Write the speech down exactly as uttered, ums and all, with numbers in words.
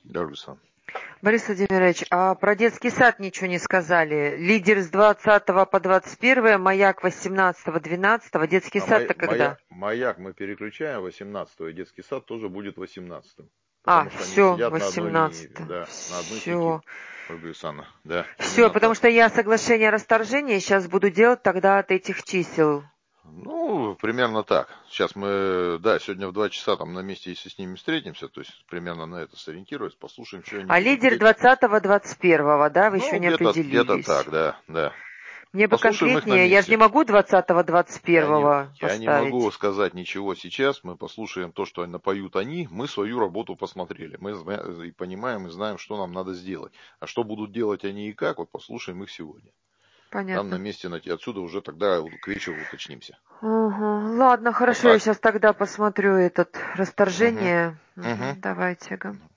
Да, Александр. Борис Владимирович, а про детский сад ничего не сказали. Лидер с двадцатого по двадцать первое, маяк восемнадцатого двенадцатого. Детский А сад-то мая, когда? мая, маяк мы переключаем восемнадцатого, и детский сад тоже будет восемнадцатым. А, Потому что они все, сидят на одной линии, восемнадцатого. да, на одной сети. Все. Ольга Александровна, да, Все, именно потому так. что я соглашение о расторжении сейчас буду делать тогда от этих чисел. Ну, примерно так. Сейчас мы, да, сегодня в два часа там на месте, если с ними встретимся, то есть примерно на это сориентируясь, послушаем, что они А будут лидер делать. двадцатого двадцать первого, да, вы еще Ну, не где-то, где-то определились. так, да, да. Мне бы Послушаем их на конкретнее, я же не месте. могу двадцатого двадцать Я не, первого я не могу поставить. сказать ничего сейчас. Мы послушаем то, что напоют они. Мы свою работу посмотрели. Мы зна- и понимаем, и знаем, что нам надо сделать. А что будут делать они и как, вот послушаем их сегодня. Там на Понятно. месте найти. Отсюда уже тогда к вечеру уточнимся. Угу. Ладно, Вот хорошо, я так. сейчас тогда посмотрю этот Угу. расторжение. Угу. Угу. Давайте, ага.